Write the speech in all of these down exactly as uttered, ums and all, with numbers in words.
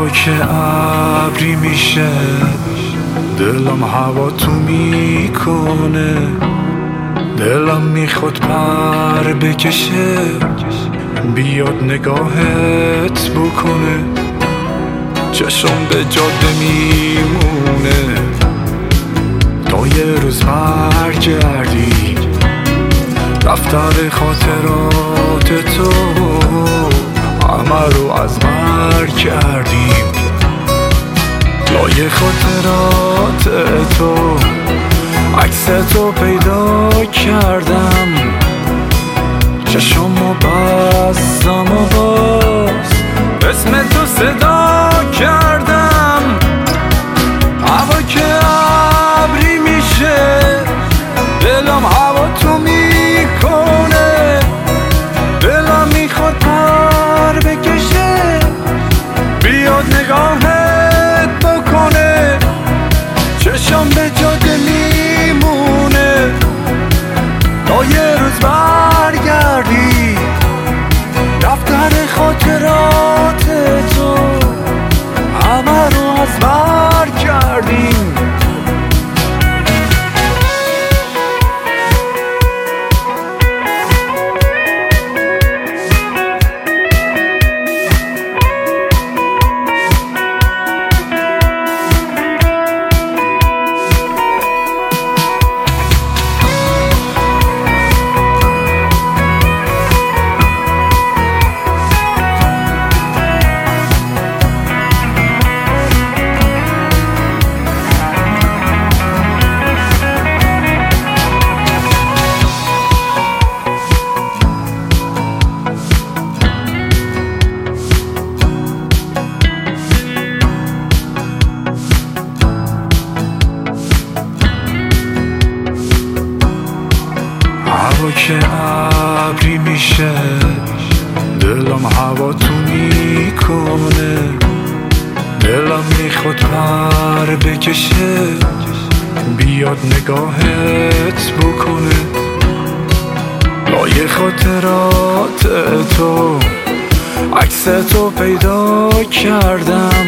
هوا که ابری میشه دلم هوا تو میکنه، دلم میخواد پر بکشه بیاد نگاهت بکنه، چشم به جاده میمونه تا یه روز برگردی دفتر خاطرات تو همه رو از بر کردیم، لایه خاطرات تو عکس تو پیدا کردم، چشمو بستم و باز اسم تو صدا کردم. هوا که ابری میشه دلم هوا تو میکنه، دلم میخواد پر بکشه بیاد نگاهت بکنه، چشم به جاده میمونه تا یه روز برگردی دفتر خاطرات تو همه رو از بر کردیم. هوا که ابری میشه دلم هوا تو میکنه، دلم میخواد پر بکشه بیاد نگاهت بکنه، لایه خاطرات تو عکس تو پیدا کردم،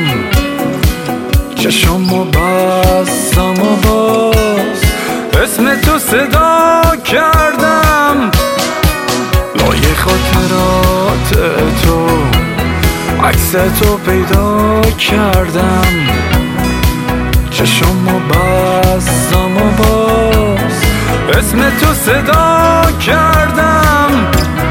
چشمو بستم و باز اسم تو صدا کردم، لایه خاطرات تو عکس تو پیدا کردم، چشمو بستم و باز اسم تو صدا کردم.